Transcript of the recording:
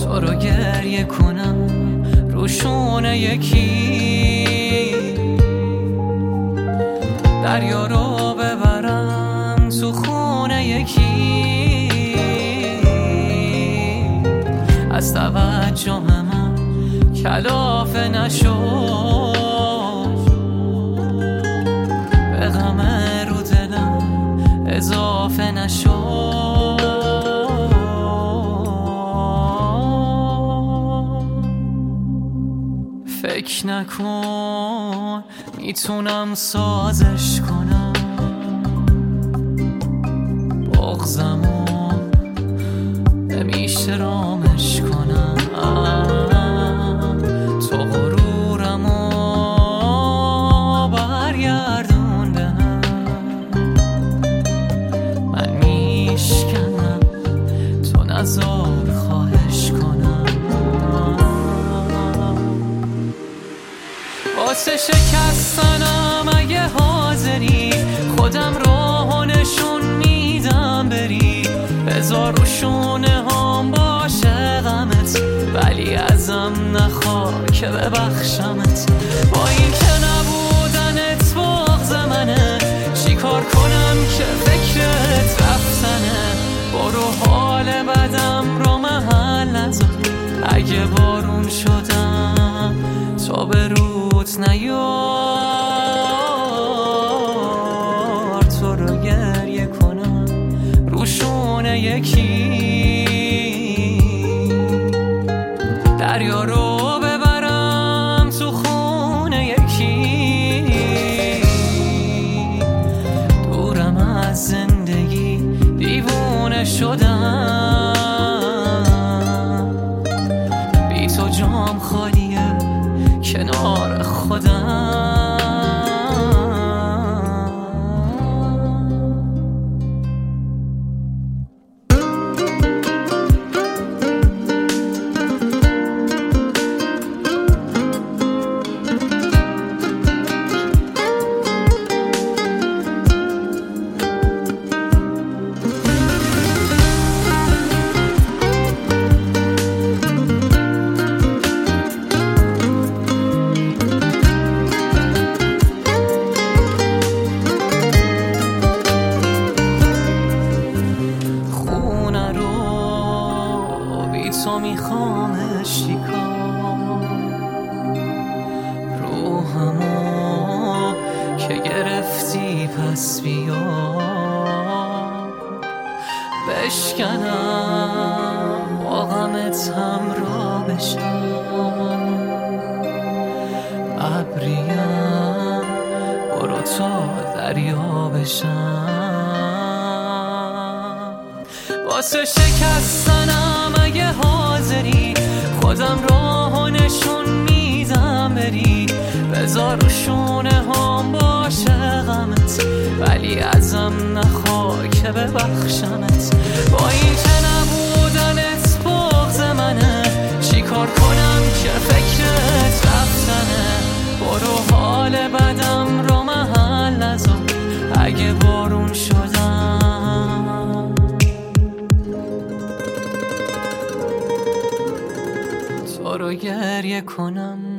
تو رو گریه کنم روشونه یکی، دریا رو ببرم تو خونه یکی، از توجه من کلافه نشو، به غم رو دلم اضافه نشو. فکر نکن میتونم سازش کنم، بغضمو نمیشه رامش کنم، تو غرورمو برگردون به من میشکنم تو نزار خواهش کنم. واسه شکستنم اگه حاضری خودم راهو نشون میدم بری، بذار رو شونه هم باشه غمت، ولی ازم نخوا که ببخشمت. با این که نبودنت بغض منه، چی کار کنم که فکرت رفتنه؟ برو حال بدم رو محل نذار، اگه بارون شدم تا به رود نیار، تو رو گریه کنم روشونه یکی، دریا رو ببرم تو خونه یکی، دورم از زندگی دیوونه شدم، بی تو جام خالیه کنار خودم. تو میخوامش چیکار، روحمو که گرفتی پس بیا بشکنم با غمت همراه بشم، ابریم برو تا دریا بشم. واسه شکستنم اگه حاضری خودم راهو نشون میدم بری، بذار رو شونه هم باشه غمت، ولی ازم نخوا که ببخشمت. با این که نبودنت بغض منه، چی کار کنم که فکرت رفتنه؟ برو حال بدم رو محل نذار، اگه بارون شدم تو رو گریه کنم